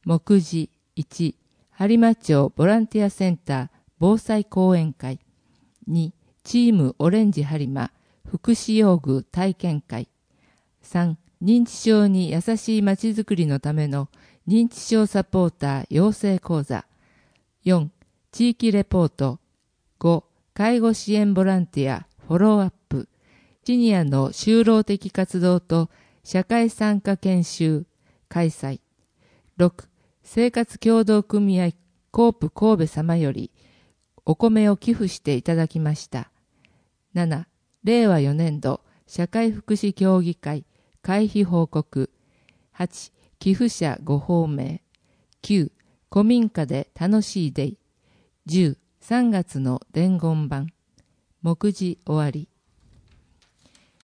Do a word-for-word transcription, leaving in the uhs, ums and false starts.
目次いち、播磨町ボランティアセンター防災講演会。に、チームオレンジ播磨福祉用具体験会。さん、認知症に優しいまちづくりのための認知症サポーター養成講座。よん、地域レポート。ご、介護支援ボランティアフォローアップ。シニアの就労的活動と社会参加研修開催。ろく、生活協同組合コープ神戸様よりお米を寄付していただきました。なな、れいわよねんど社会福祉協議会会費報告。はち、寄付者ごほうめい。きゅう、古民家で楽しいデイ。じゅう、さんがつの伝言版。目次終わり。